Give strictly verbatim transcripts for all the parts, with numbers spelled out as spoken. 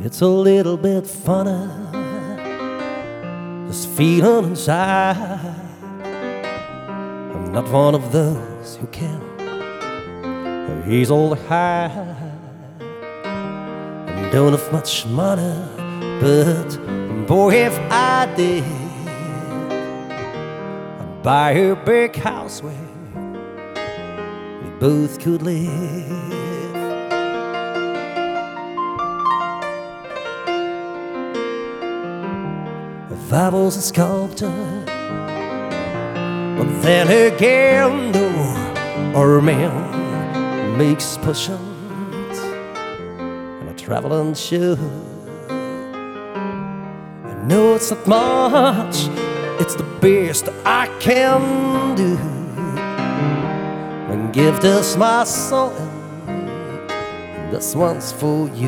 It's a little bit funny, this feeling inside. I'm not one of those who can easily hide. I don't have much money, but boy, if I did, I'd buy a big house where we both could live. If I was a sculptor, but then again, no, or a man makes potions and a traveling show. I know it's not much, it's the best I can do, and give this my soul, and this one's for you.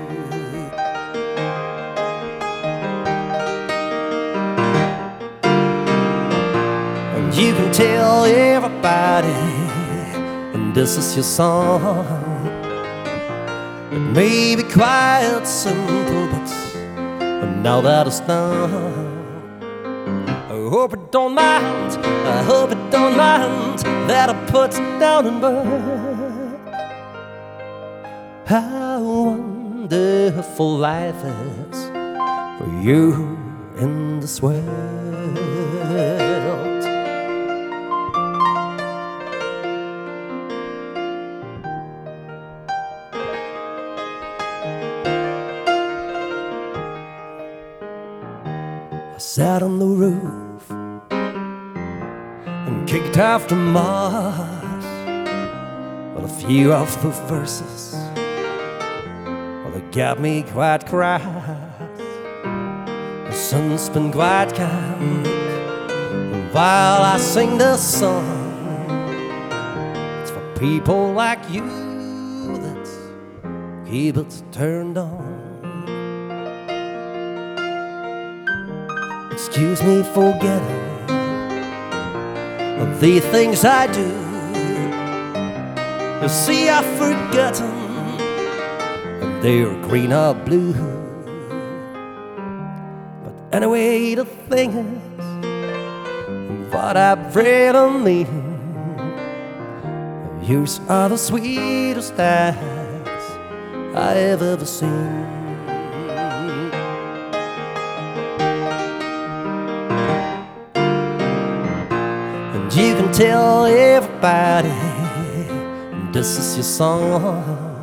You can tell everybody, and this is your song. It may be quite simple, but now that it's done, I hope it don't mind, I hope it don't mind that I put it down in words. How wonderful life is for you in this world. I sat on the roof and kicked after Mars. Well, a few of the verses, well, they got me quite cross. The sun's been quite kind, and while I sing this song, it's for people like you that keep it turned on. Excuse me for getting the things I do. You see, I've forgotten if they're green or blue. But anyway, the thing is, what I've read on me, yours are the sweetest eyes I've ever seen. You can tell everybody this is your song.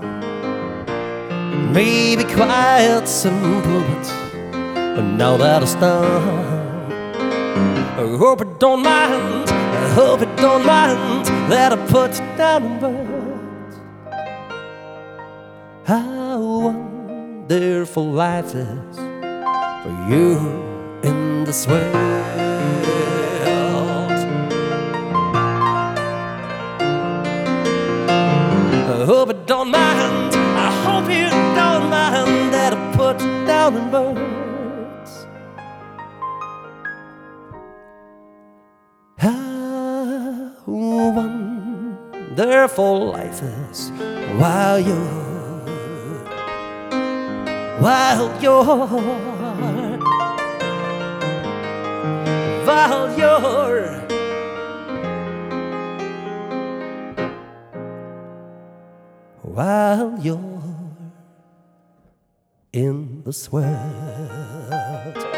It may be quite simple, but now that it's done, I hope it don't mind, I hope it don't mind that I put it down in words. How wonderful life is for you in this world. I hope it don't mind, I hope you don't mind that I put it down in words. How wonderful life is while you're, while you're, while you're while you're in this world.